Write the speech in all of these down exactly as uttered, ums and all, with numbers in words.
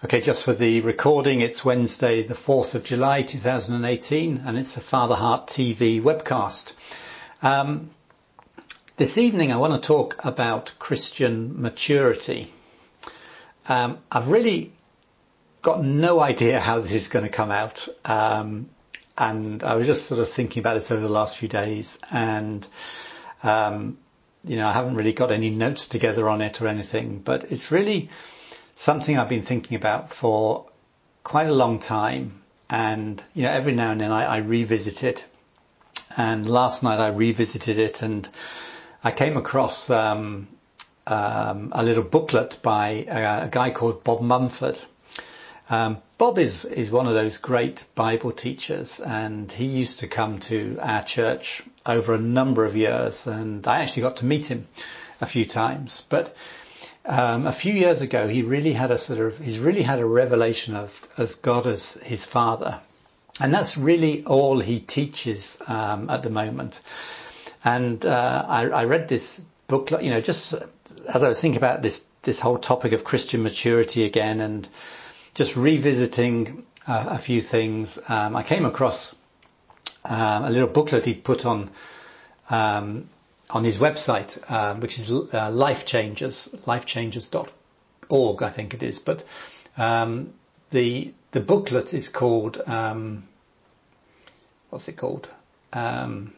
Okay, just for the recording, it's Wednesday the fourth of July two thousand eighteen, and it's a Father Heart T V webcast. Um, this evening I want to talk about Christian maturity. Um, I've really got no idea how this is going to come out, um, and I was just sort of thinking about it over the last few days, and um, you know, I haven't really got any notes together on it or anything, but it's really something I've been thinking about for quite a long time, and you know, every now and then I, I revisit it. And last night I revisited it, and I came across um, um, a little booklet by a, a guy called Bob Mumford. Um, Bob is is one of those great Bible teachers, and he used to come to our church over a number of years, and I actually got to meet him a few times. But Um, a few years ago, he really had a sort of, he's really had a revelation of, as God as his Father. And that's really all he teaches, um, at the moment. And, uh, I, I read this book, you know, just as I was thinking about this, this whole topic of Christian maturity again, and just revisiting uh, a few things, um, I came across, um, a little booklet he'd put on, um, on his website, um, which is uh, Life Changers, life changers dot org, I think it is. But um, the the booklet is called, um, what's it called? Um,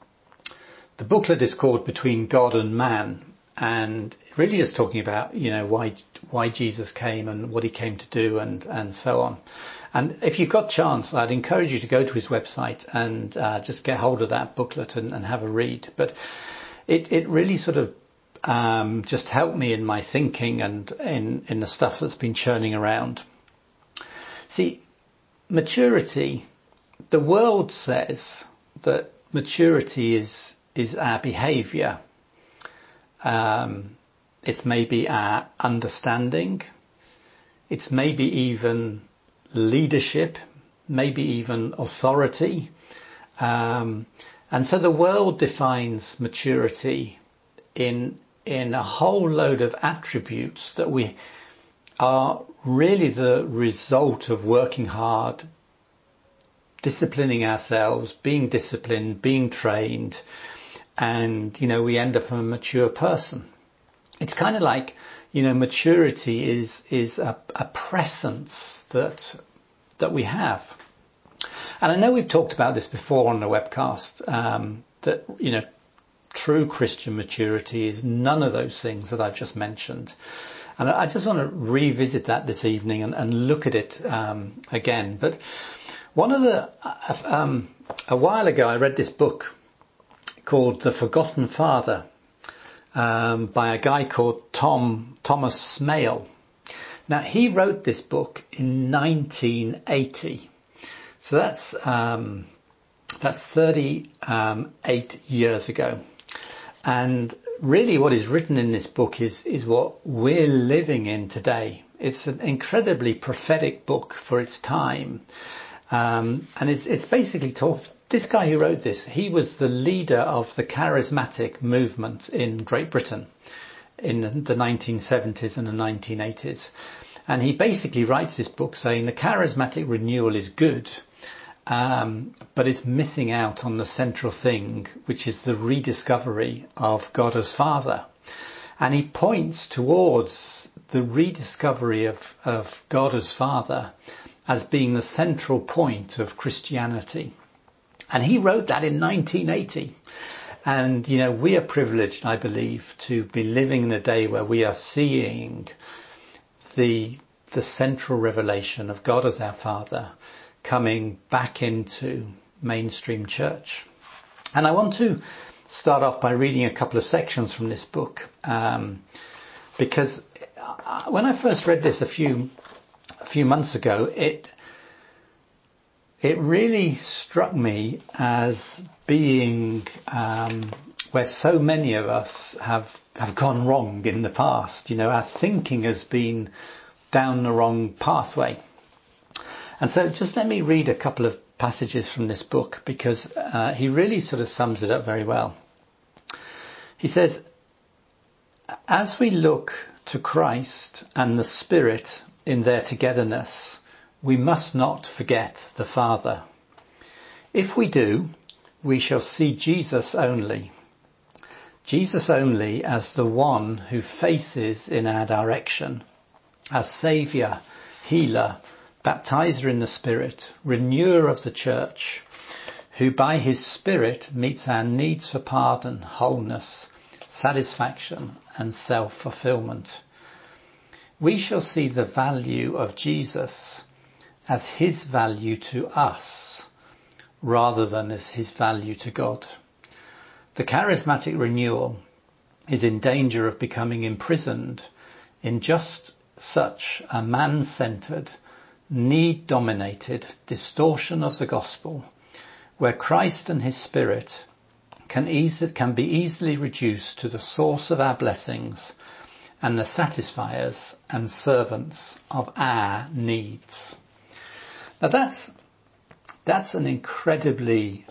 the booklet is called Between God and Man, and really is talking about, you know, why why Jesus came and what he came to do, and and so on. And if you've got chance, I'd encourage you to go to his website and uh, just get hold of that booklet and, and have a read. But It, it really sort of um, just helped me in my thinking and in, in the stuff that's been churning around. See, maturity, the world says that maturity is is our behaviour. Um, it's maybe our understanding. It's maybe even leadership, maybe even authority. Um, And so the world defines maturity in in a whole load of attributes that we are really the result of working hard, disciplining ourselves, being disciplined, being trained, and, you know, we end up a mature person. It's kind of like, you know, maturity is is a, a presence that that we have. And I know we've talked about this before on the webcast, um, that, you know, true Christian maturity is none of those things that I've just mentioned. And I just want to revisit that this evening and, and look at it um, again. But one of the, uh, um, a while ago, I read this book called The Forgotten Father, um, by a guy called Tom Thomas Smale. Now, he wrote this book in nineteen eighty. So that's um, that's thirty-eight years ago, and really, what is written in this book is is what we're living in today. It's an incredibly prophetic book for its time, um, and it's it's basically taught. This guy who wrote this, he was the leader of the charismatic movement in Great Britain in the nineteen seventies and the nineteen eighties, and he basically writes this book saying the charismatic renewal is good. Um, but it's missing out on the central thing, which is the rediscovery of God as Father. And he points towards the rediscovery of, of God as Father as being the central point of Christianity. And he wrote that in nineteen eighty. And, you know, we are privileged, I believe, to be living in a day where we are seeing the, the central revelation of God as our Father coming back into mainstream church. And I want to start off by reading a couple of sections from this book, um, because when I first read this a few a few months ago, it it really struck me as being um, where so many of us have have gone wrong in the past. You know, our thinking has been down the wrong pathway. And so just let me read a couple of passages from this book, because uh, he really sort of sums it up very well. He says, as we look to Christ and the Spirit in their togetherness, we must not forget the Father. If we do, we shall see Jesus only. Jesus only as the one who faces in our direction, as Saviour, Healer, Baptizer in the Spirit, Renewer of the Church, who by his Spirit meets our needs for pardon, wholeness, satisfaction and self-fulfillment. We shall see the value of Jesus as his value to us, rather than as his value to God. The charismatic renewal is in danger of becoming imprisoned in just such a man-centered, need-dominated distortion of the gospel, where Christ and his Spirit can, easy, can be easily reduced to the source of our blessings and the satisfiers and servants of our needs. Now that's, that's an incredibly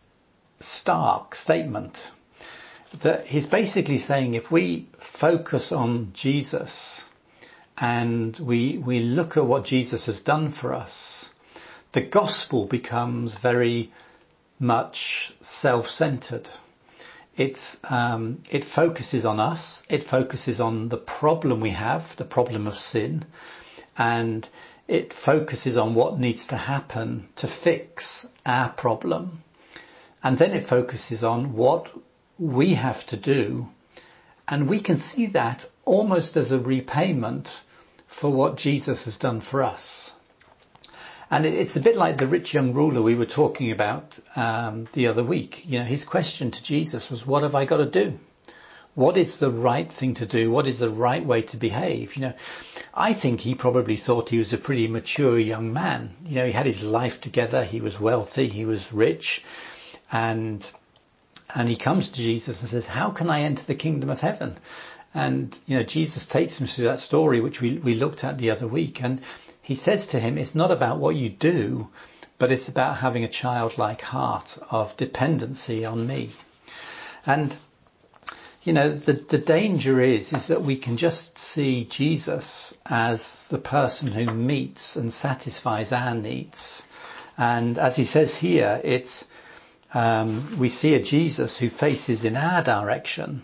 stark statement, that he's basically saying if we focus on Jesus and we we look at what Jesus has done for us, the gospel becomes very much self-centered. It's um, it focuses on us. It focuses on the problem we have, the problem of sin, and it focuses on what needs to happen to fix our problem. And then it focuses on what we have to do. And we can see that almost as a repayment for what Jesus has done for us. And it's a bit like the rich young ruler we were talking about um, the other week. You know, his question to Jesus was, what have I got to do? What is the right thing to do? What is the right way to behave? You know, I think he probably thought he was a pretty mature young man. You know, he had his life together. He was wealthy. He was rich. And and he comes to Jesus and says, how can I enter the kingdom of heaven? And, you know, Jesus takes him through that story, which we, we looked at the other week. And he says to him, it's not about what you do, but it's about having a childlike heart of dependency on me. And, you know, the, the danger is, is that we can just see Jesus as the person who meets and satisfies our needs. And as he says here, it's, Um, we see a Jesus who faces in our direction,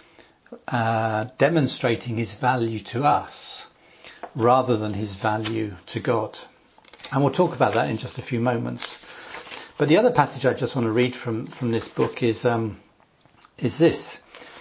uh, demonstrating his value to us rather than his value to God. And we'll talk about that in just a few moments. But the other passage I just want to read from, from this book is, um, is this.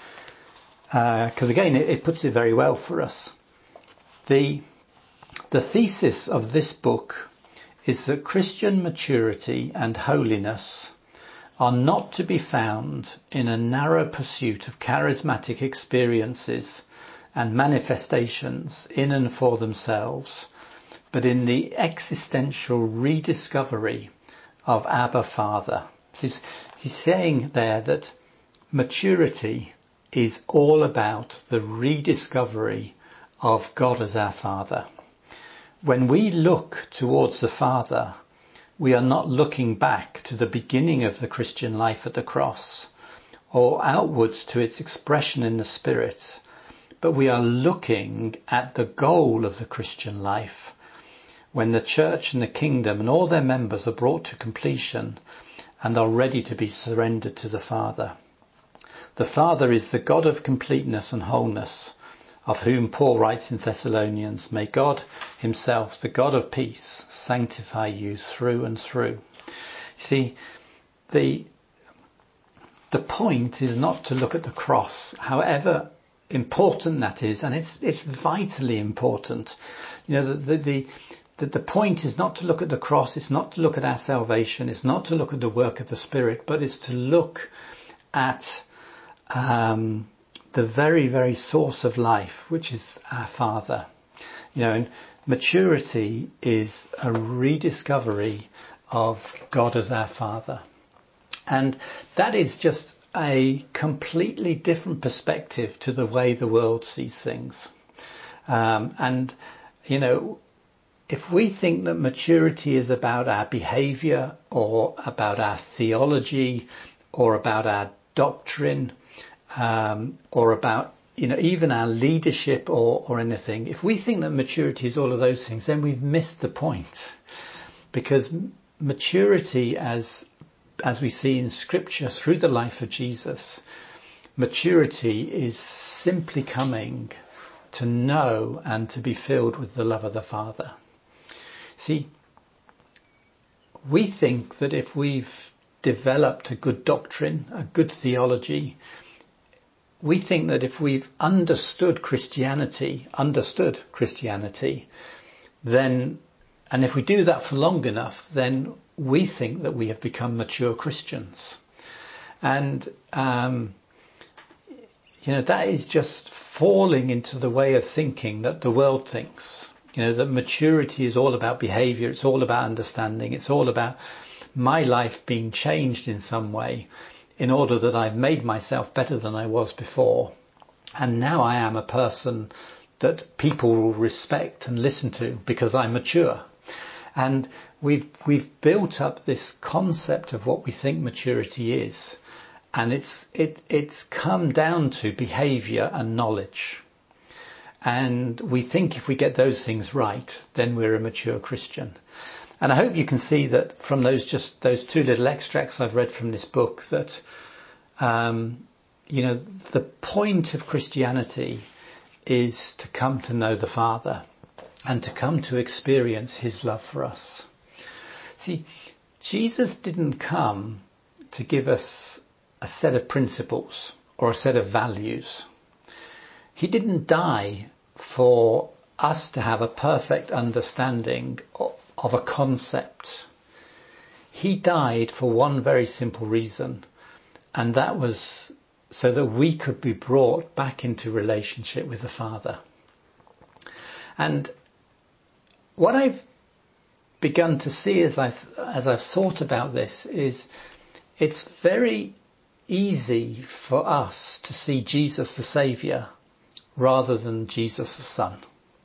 Because uh, again, it, it puts it very well for us. The, the thesis of this book is that Christian maturity and holiness are not to be found in a narrow pursuit of charismatic experiences and manifestations in and for themselves, but in the existential rediscovery of Abba Father. He's, he's saying there that maturity is all about the rediscovery of God as our Father. When we look towards the Father, we are not looking back to the beginning of the Christian life at the cross or outwards to its expression in the Spirit, but we are looking at the goal of the Christian life when the church and the kingdom and all their members are brought to completion and are ready to be surrendered to the Father. The Father is the God of completeness and wholeness, of whom Paul writes in Thessalonians, may God himself, the God of peace, sanctify you through and through. You see, the, the point is not to look at the cross, however important that is, and it's, it's vitally important. You know, the, the, the, the point is not to look at the cross, it's not to look at our salvation, it's not to look at the work of the Spirit, but it's to look at, um, the very, very source of life, which is our Father. You know, and maturity is a rediscovery of God as our Father. And that is just a completely different perspective to the way the world sees things. Um, and, you know, if we think that maturity is about our behavior or about our theology or about our doctrine, Um, or about you know, even our leadership or, or anything, if we think that maturity is all of those things, then we've missed the point. Because maturity, as as we see in Scripture through the life of Jesus, maturity is simply coming to know and to be filled with the love of the Father. See, we think that if we've developed a good doctrine, a good theology, we think that if we've understood Christianity, understood Christianity, then, and if we do that for long enough, then we think that we have become mature Christians. And, um, you know, that is just falling into the way of thinking that the world thinks. You know, that maturity is all about behavior. It's all about understanding. It's all about my life being changed in some way in order that I've made myself better than I was before. And now I am a person that people will respect and listen to because I'm mature. And we've, we've built up this concept of what we think maturity is. And it's, it, it's come down to behavior and knowledge. And we think if we get those things right, then we're a mature Christian. And I hope you can see that from those just those two little extracts I've read from this book that, um, you know, the point of Christianity is to come to know the Father and to come to experience his love for us. See, Jesus didn't come to give us a set of principles or a set of values. He didn't die for us to have a perfect understanding of a concept. He died for one very simple reason, and that was so that we could be brought back into relationship with the Father. And what I've begun to see as I as I've thought about this is it's very easy for us to see Jesus the Saviour rather than Jesus the Son.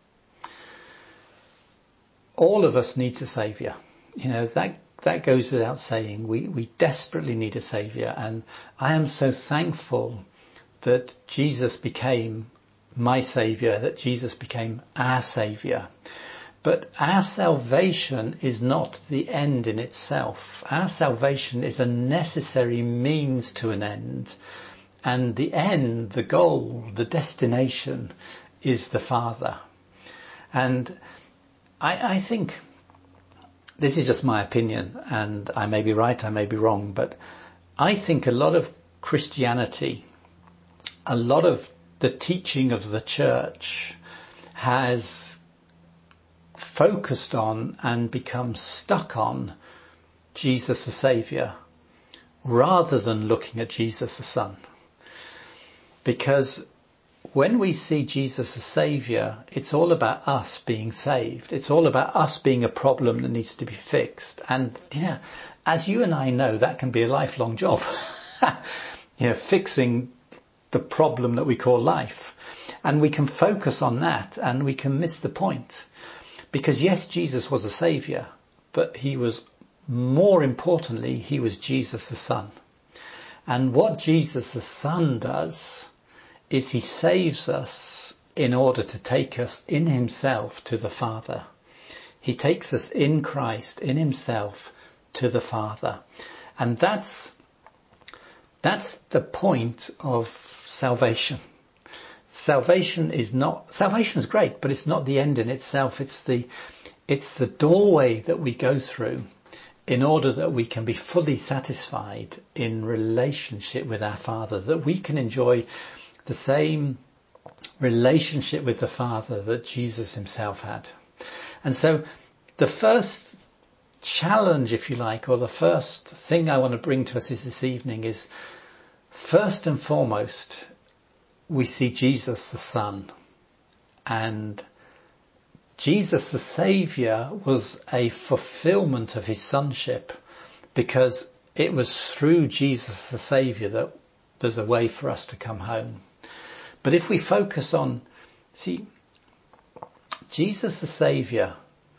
All of us need a saviour. You know, that that goes without saying. We we desperately need a saviour, and I am so thankful that Jesus became my saviour, that Jesus became our saviour. But our salvation is not the end in itself. Our salvation is a necessary means to an end. And the end, the goal, the destination is the Father. And I, I think, this is just my opinion, and I may be right, I may be wrong, but I think a lot of Christianity, a lot of the teaching of the church has focused on and become stuck on Jesus the Saviour rather than looking at Jesus the Son. Because when we see Jesus as Saviour, it's all about us being saved. It's all about us being a problem that needs to be fixed. And yeah, as you and I know, that can be a lifelong job. You know, fixing the problem that we call life. And we can focus on that and we can miss the point. Because yes, Jesus was a Saviour, but he was, more importantly, he was Jesus the Son. And what Jesus the Son does is he saves us in order to take us in himself to the Father. He takes us in Christ, in himself, to the Father. And that's, that's the point of salvation. Salvation is not, salvation is great, but it's not the end in itself. It's the, it's the doorway that we go through in order that we can be fully satisfied in relationship with our Father, that we can enjoy the same relationship with the Father that Jesus himself had. And so the first challenge, if you like, or the first thing I want to bring to us this evening is, first and foremost, we see Jesus the Son. And Jesus the Saviour was a fulfillment of his sonship, because it was through Jesus the Saviour that there's a way for us to come home. But if we focus on, see, Jesus the Saviour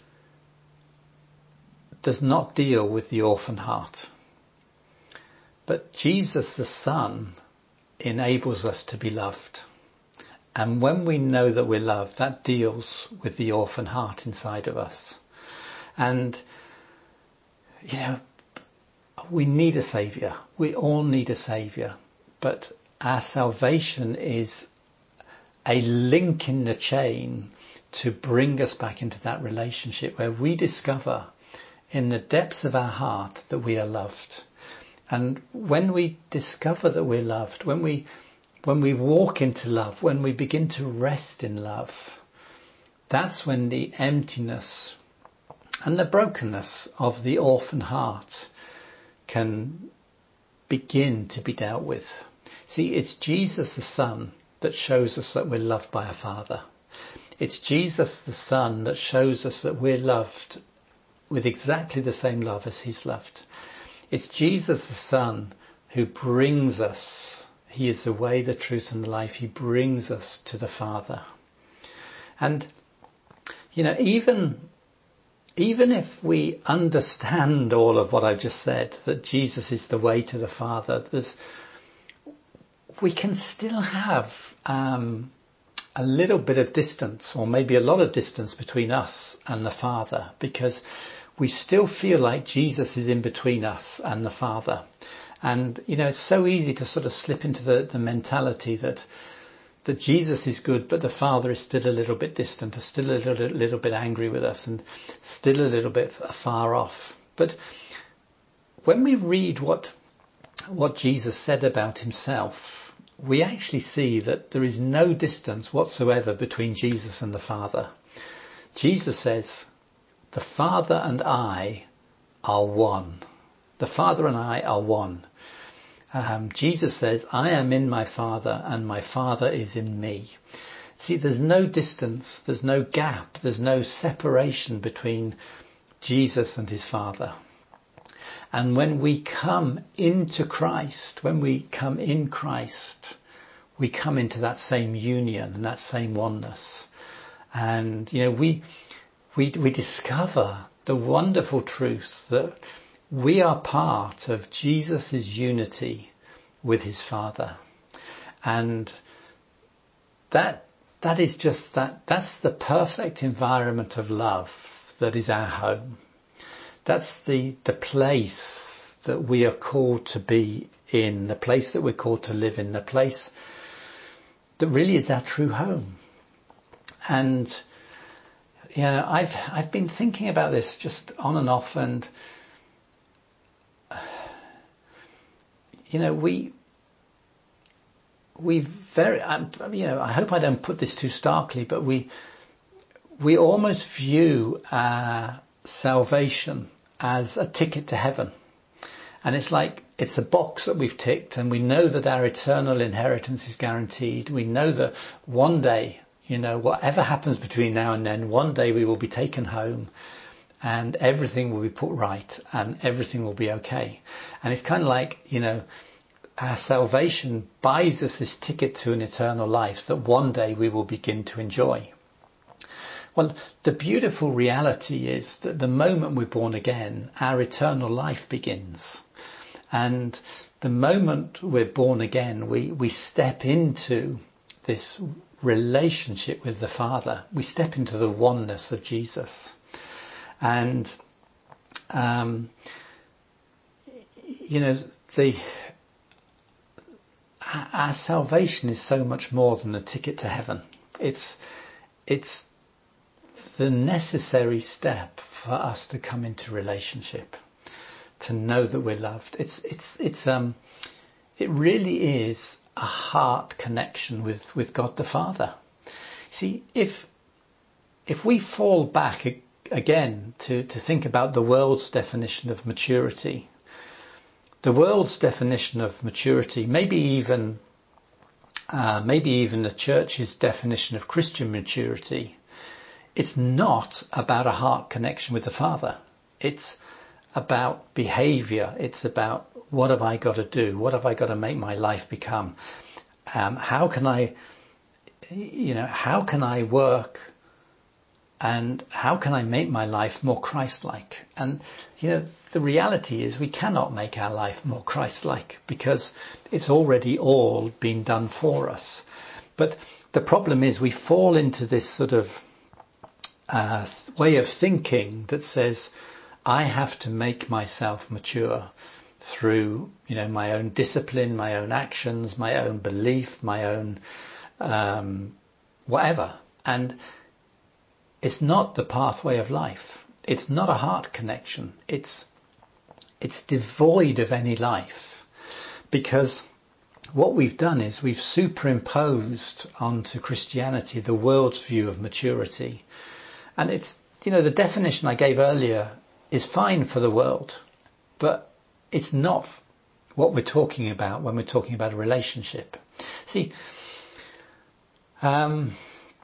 does not deal with the orphan heart. But Jesus the Son enables us to be loved. And when we know that we're loved, that deals with the orphan heart inside of us. And, you know, we need a saviour. We all need a saviour. But our salvation is a link in the chain to bring us back into that relationship where we discover in the depths of our heart that we are loved. And when we discover that we're loved, when we when we walk into love, when we begin to rest in love, that's when the emptiness and the brokenness of the orphan heart can begin to be dealt with. See, it's Jesus the Son that shows us that we're loved by our Father. It's Jesus the Son that shows us that we're loved with exactly the same love as he's loved. It's Jesus the Son who brings us, he is the way, the truth and the life, he brings us to the Father. And, you know, even, even if we understand all of what I've just said, that Jesus is the way to the Father, there's, we can still have um, a little bit of distance, or maybe a lot of distance between us and the Father, because we still feel like Jesus is in between us and the Father. And, you know, it's so easy to sort of slip into the, the mentality that that Jesus is good, but the Father is still a little bit distant, or still a little, little bit angry with us, and still a little bit far off. But when we read what what Jesus said about himself, we actually see that there is no distance whatsoever between Jesus and the Father. Jesus says, the Father and I are one. The Father and I are one. Um, Jesus says, I am in my Father and my Father is in me. See, there's no distance, there's no gap, there's no separation between Jesus and his Father. And when we come into Christ, when we come in Christ, we come into that same union and that same oneness. And, you know, we, we, we discover the wonderful truth that we are part of Jesus' unity with his Father. And that, that is just that, that's the perfect environment of love that is our home. That's the, the place that we are called to be in, the place that we're called to live in, the place that really is our true home. And, you know, I've, I've been thinking about this just on and off, and, you know, we, we very, um, you know, I hope I don't put this too starkly, but we, we almost view our salvation as a ticket to heaven. And it's like, it's a box that we've ticked, and we know that our eternal inheritance is guaranteed. We know that one day, you know, whatever happens between now and then, one day we will be taken home and everything will be put right and everything will be okay. And it's kind of like, you know, our salvation buys us this ticket to an eternal life that one day we will begin to enjoy. Well, the beautiful reality is that the moment we're born again, our eternal life begins. And the moment we're born again, we, we step into this relationship with the Father. We step into the oneness of Jesus. And, um, you know, the, our salvation is so much more than a ticket to heaven. It's, it's the necessary step for us to come into relationship, to know that we're loved. It's, it's, it's, um, it really is a heart connection with, with God the Father. See, if, if we fall back again to, to think about the world's definition of maturity, the world's definition of maturity, maybe even, uh, maybe even the church's definition of Christian maturity, it's not about a heart connection with the Father. It's about behavior. It's about, what have I got to do? What have I got to make my life become? Um, how can I, you know, how can I work, and how can I make my life more Christ-like? And, you know, the reality is we cannot make our life more Christ-like because it's already all been done for us. But the problem is we fall into this sort of uh, way of thinking that says, I have to make myself mature through, you know, my own discipline, my own actions, my own belief, my own um, whatever. And it's not the pathway of life. It's not a heart connection. It's it's devoid of any life, because what we've done is we've superimposed onto Christianity the world's view of maturity. And it's, you know, the definition I gave earlier is fine for the world, but it's not what we're talking about when we're talking about a relationship. See, um,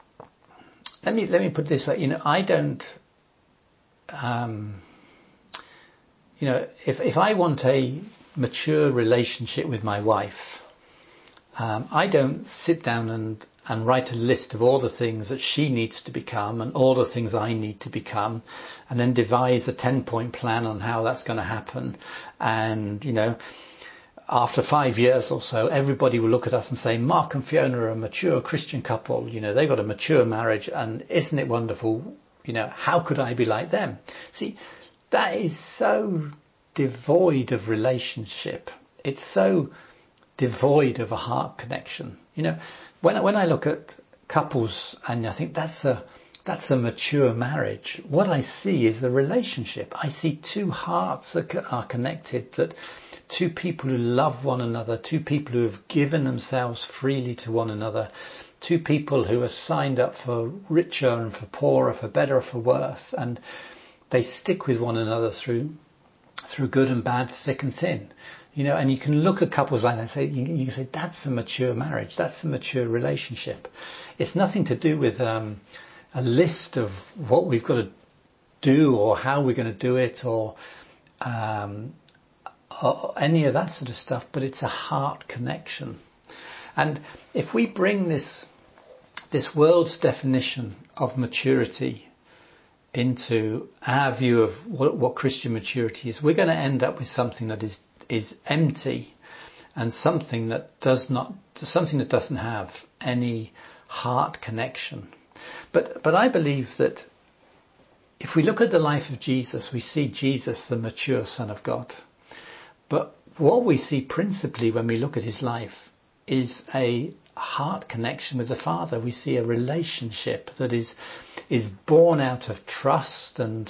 let me let me put it this way. You know, I don't. Um, you know, if if I want a mature relationship with my wife, um, I don't sit down and and write a list of all the things that she needs to become and all the things I need to become, and then devise a ten-point plan on how that's going to happen. And, you know, after five years or so, everybody will look at us and say, Mark and Fiona are a mature Christian couple. You know, they've got a mature marriage, and isn't it wonderful? You know, how could I be like them? See, that is so devoid of relationship. It's so devoid of a heart connection. You know, when when I look at couples and I think that's a that's a mature marriage, what I see is the relationship. I see two hearts are, are connected, that two people who love one another, two people who have given themselves freely to one another, two people who are signed up for richer and for poorer, for better or for worse, and they stick with one another through through good and bad, thick and thin. You know, and you can look at couples like that and say, you, you can say, that's a mature marriage, that's a mature relationship. It's nothing to do with um, a list of what we've got to do or how we're going to do it, or, um, or any of that sort of stuff, but it's a heart connection. And if we bring this this world's definition of maturity into our view of what, what Christian maturity is, we're going to end up with something that is is empty, and something that does not something that doesn't have any heart connection. But but I believe that if we look at the life of Jesus, we see Jesus, the mature Son of God. But what we see principally when we look at his life is a heart connection with the Father. We see a relationship that is is born out of trust and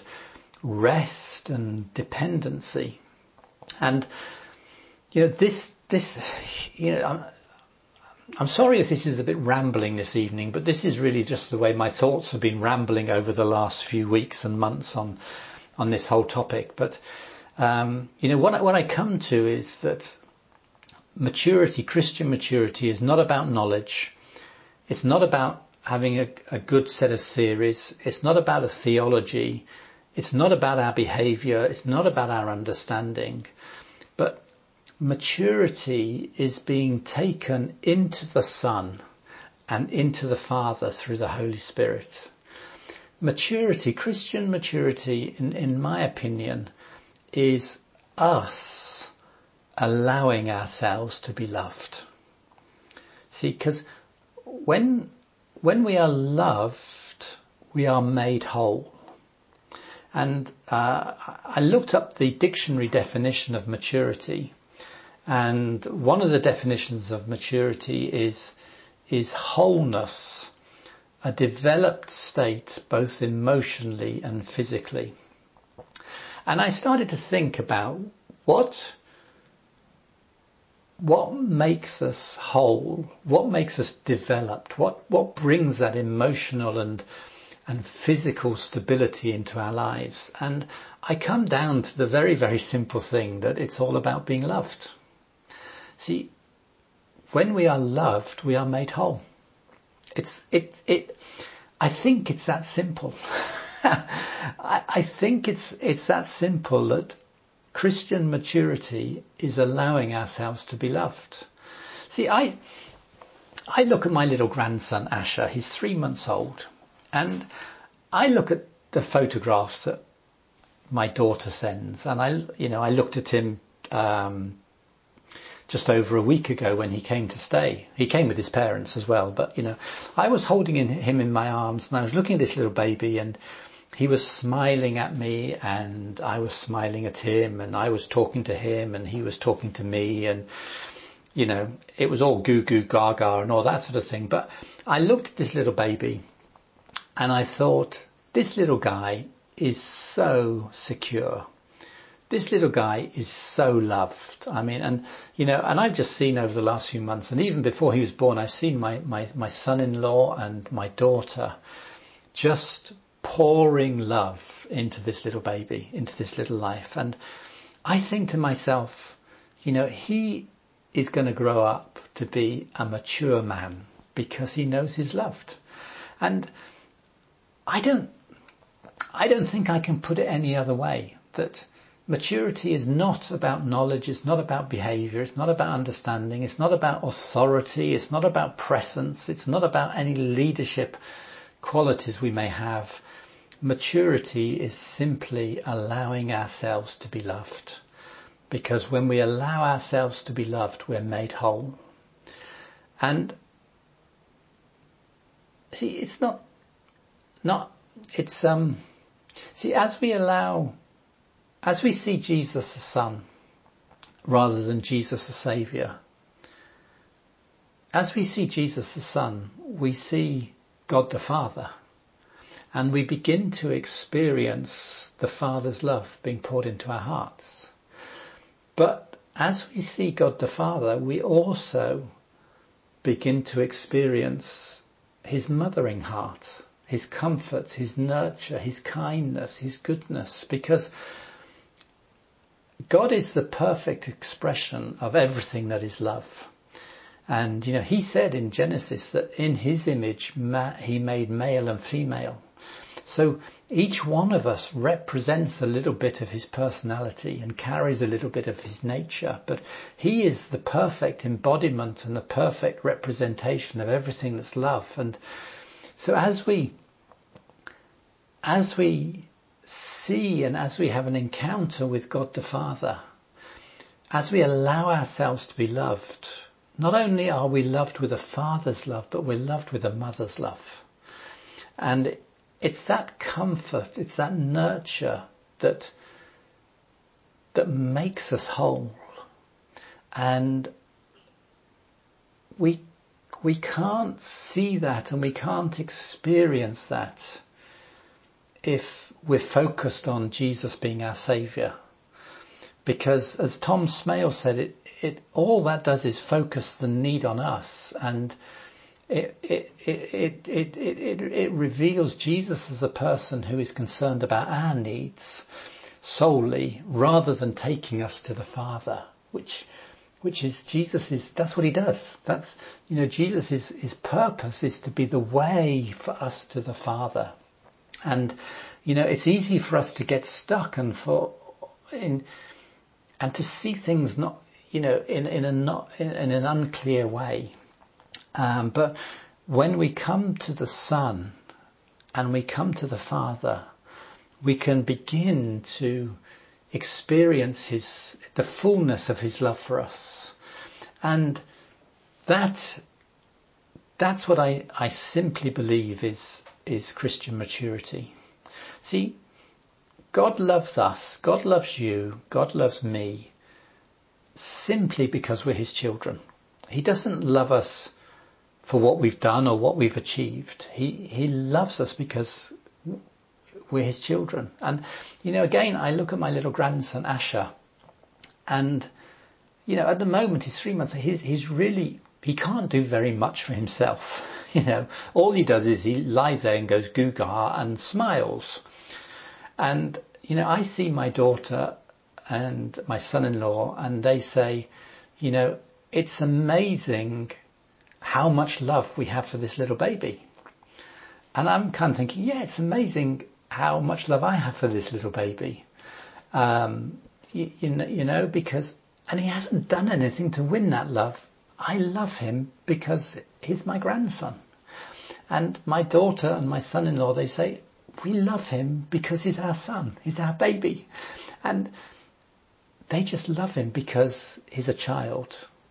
rest and dependency. And, you know, this, this, you know, I'm, I'm sorry if this is a bit rambling this evening, but this is really just the way my thoughts have been rambling over the last few weeks and months on, on this whole topic. But, um, you know, what I, what I come to is that maturity, Christian maturity, is not about knowledge. It's not about having a, a good set of theories. It's not about a theology. It's not about our behavior. It's not about our understanding. But maturity is being taken into the Son and into the Father through the Holy Spirit. Maturity, Christian maturity, in, in my opinion, is us allowing ourselves to be loved. See, because when, when we are loved, we are made whole. And uh, I looked up the dictionary definition of maturity, and one of the definitions of maturity is is wholeness, a developed state both emotionally and physically. And I started to think about what what makes us whole, what makes us developed, what what brings that emotional and and physical stability into our lives. And I come down to the very, very simple thing that it's all about being loved. See, when we are loved, we are made whole. It's, it, it, I think it's that simple. I, I think it's, it's that simple, that Christian maturity is allowing ourselves to be loved. See, I, I look at my little grandson, Asher. He's three months old. And I look at the photographs that my daughter sends, and I, you know, I looked at him um, just over a week ago when he came to stay. He came with his parents as well, but you know, I was holding in, him in my arms, and I was looking at this little baby, and he was smiling at me, and I was smiling at him, and I was talking to him, and he was talking to me, and you know, it was all goo goo gaga and all that sort of thing. But I looked at this little baby and I thought, this little guy is so secure. This little guy is so loved. I mean, and, you know, and I've just seen over the last few months, and even before he was born, I've seen my, my, my son-in-law and my daughter just pouring love into this little baby, into this little life. And I think to myself, you know, he is going to grow up to be a mature man because he knows he's loved. And I don't, I don't think I can put it any other way, that maturity is not about knowledge, it's not about behaviour, it's not about understanding, it's not about authority, it's not about presence, it's not about any leadership qualities we may have. Maturity is simply allowing ourselves to be loved. Because when we allow ourselves to be loved, we're made whole. And see, it's not, not, it's, um, see, as we allow, as we see Jesus as Son, rather than Jesus as Saviour, as we see Jesus as Son, we see God the Father, and we begin to experience the Father's love being poured into our hearts. But as we see God the Father, we also begin to experience his mothering heart, his comfort, his nurture, his kindness, his goodness, because God is the perfect expression of everything that is love. And, you know, he said in Genesis that in his image he made male and female. So each one of us represents a little bit of his personality and carries a little bit of his nature, but he is the perfect embodiment and the perfect representation of everything that's love. And so as we, as we see and as we have an encounter with God the Father, as we allow ourselves to be loved, not only are we loved with a father's love, but we're loved with a mother's love. And it's that comfort, it's that nurture that that makes us whole. And we we can't see that and we can't experience that if we're focused on Jesus being our Saviour. Because as Tom Smale said, it, it all that does is focus the need on us, and It it, it it it it it reveals Jesus as a person who is concerned about our needs solely, rather than taking us to the Father, which which is Jesus is that's what he does. That's, you know, Jesus is his purpose is to be the way for us to the Father. And you know, it's easy for us to get stuck and for in and to see things not, you know, in in a not in, in an unclear way. Um, but when we come to the Son and we come to the Father, we can begin to experience his, the fullness of his love for us. And that, that's what I, I simply believe is, is Christian maturity. See, God loves us, God loves you, God loves me simply because we're his children. He doesn't love us for what we've done or what we've achieved. He he loves us because we're his children. And, you know, again, I look at my little grandson, Asher, and, you know, at the moment he's three months, he's, he's really, he can't do very much for himself. You know, all he does is he lies there and goes goo-gaw and smiles. And, you know, I see my daughter and my son-in-law, and they say, you know, it's amazing how much love we have for this little baby. And I'm kind of thinking, yeah, it's amazing how much love I have for this little baby. Um, you, you, know, you know, because, and he hasn't done anything to win that love. I love him because he's my grandson. And my daughter and my son-in-law, they say, we love him because he's our son, he's our baby. And they just love him because he's a child.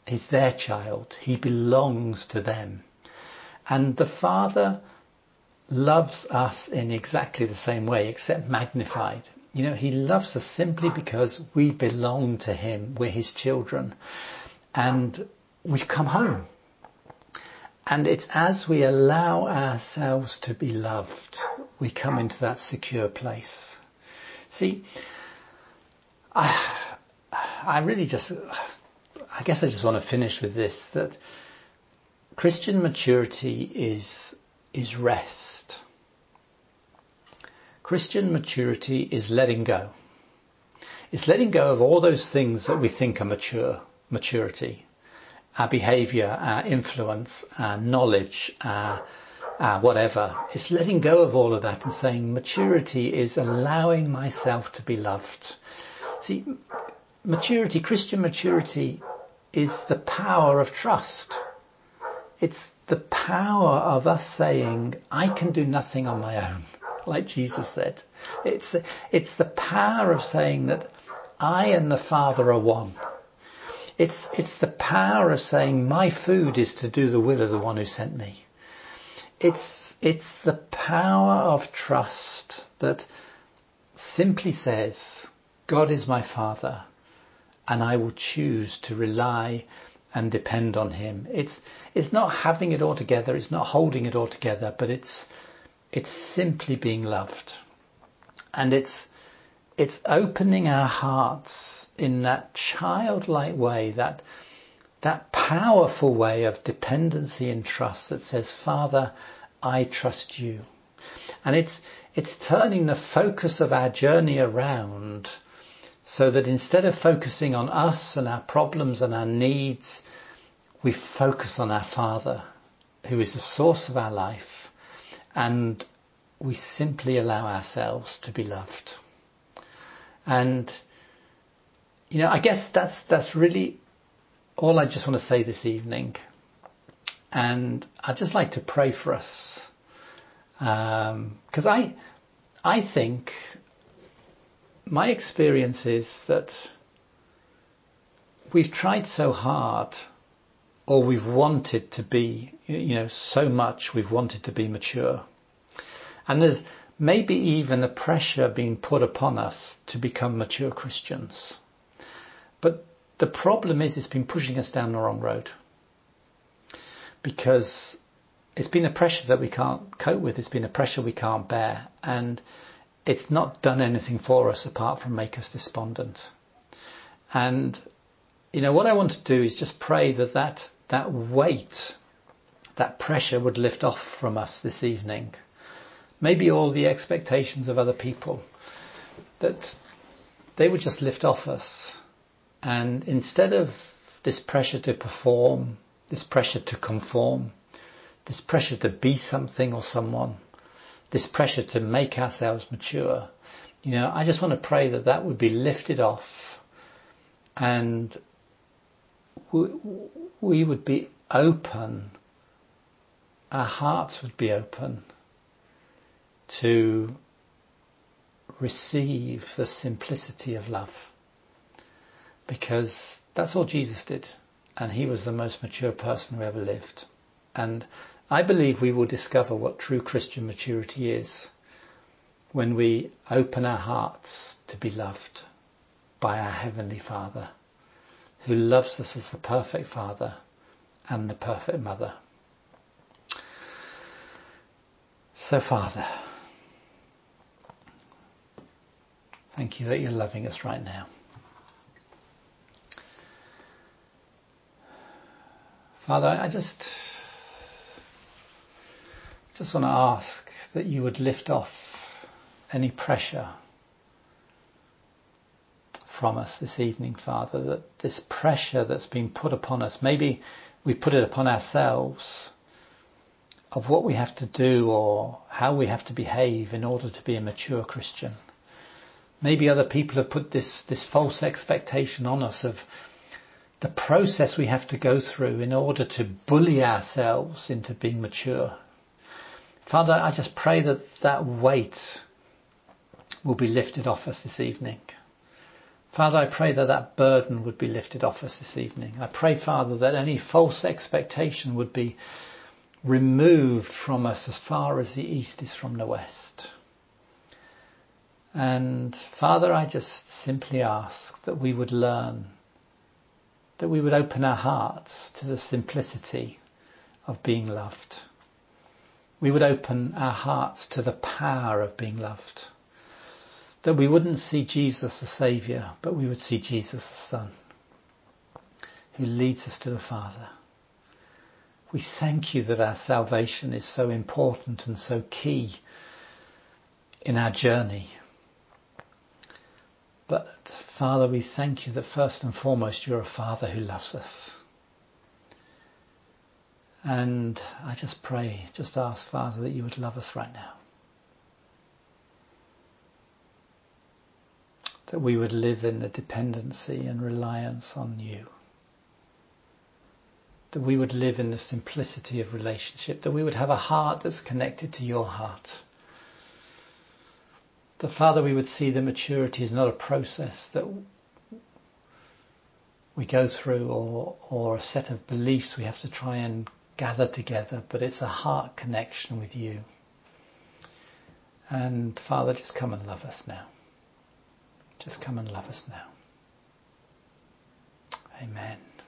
is their child. He belongs to them. And the Father loves us in exactly the same way, except magnified. You know, he loves us simply because we belong to him. We're his children. And we've come home. And it's as we allow ourselves to be loved, we come into that secure place. See, I, I really just, I guess I just want to finish with this, that Christian maturity is, is rest. Christian maturity is letting go. It's letting go of all those things that we think are mature, maturity. Our behaviour, our influence, our knowledge, our, our whatever. It's letting go of all of that and saying maturity is allowing myself to be loved. See, maturity, Christian maturity is the power of trust. It's the power of us saying, I can do nothing on my own, like Jesus said. It's, it's the power of saying that I and the Father are one. It's, it's the power of saying my food is to do the will of the one who sent me. It's, it's the power of trust that simply says, God is my Father and I will choose to rely and depend on him. It's, it's not having it all together. It's not holding it all together, but it's, it's simply being loved. And it's, it's opening our hearts in that childlike way, that that powerful way of dependency and trust that says, Father, I trust you. And it's it's turning the focus of our journey around so that instead of focusing on us and our problems and our needs, we focus on our Father, who is the source of our life, and we simply allow ourselves to be loved. And you know, I guess that's that's really all I just want to say this evening. And I'd just like to pray for us. Um, because I, I think my experience is that we've tried so hard, or we've wanted to be, you know, so much we've wanted to be mature. And there's maybe even a pressure being put upon us to become mature Christians. But the problem is it's been pushing us down the wrong road, because it's been a pressure that we can't cope with. It's been a pressure we can't bear, and it's not done anything for us apart from make us despondent. And, you know, what I want to do is just pray that that, that weight, that pressure would lift off from us this evening. Maybe all the expectations of other people, that they would just lift off us. And instead of this pressure to perform, this pressure to conform, this pressure to be something or someone, this pressure to make ourselves mature, you know, I just want to pray that that would be lifted off, and we, we would be open, our hearts would be open to receive the simplicity of love. Because that's all Jesus did. And he was the most mature person who ever lived. And I believe we will discover what true Christian maturity is when we open our hearts to be loved by our Heavenly Father, who loves us as the perfect Father and the perfect Mother. So, Father, thank you that you're loving us right now. Father, I just, just want to ask that you would lift off any pressure from us this evening, Father, that this pressure that's been put upon us, maybe we put it upon ourselves, of what we have to do or how we have to behave in order to be a mature Christian. Maybe other people have put this, this false expectation on us of the process we have to go through in order to bully ourselves into being mature. Father, I just pray that that weight will be lifted off us this evening. Father, I pray that that burden would be lifted off us this evening. I pray, Father, that any false expectation would be removed from us as far as the east is from the west. And Father, I just simply ask that we would learn, that we would open our hearts to the simplicity of being loved. We would open our hearts to the power of being loved. That we wouldn't see Jesus as Saviour, but we would see Jesus as Son, who leads us to the Father. We thank you that our salvation is so important and so key in our journey. But Father, we thank you that first and foremost you're a Father who loves us. And I just pray, just ask, Father, that you would love us right now. That we would live in the dependency and reliance on you. That we would live in the simplicity of relationship. That we would have a heart that's connected to your heart. That, Father, we would see that maturity is not a process that we go through or, or a set of beliefs we have to try and gather together, but it's a heart connection with you. And Father, just come and love us now. Just come and love us now. Amen.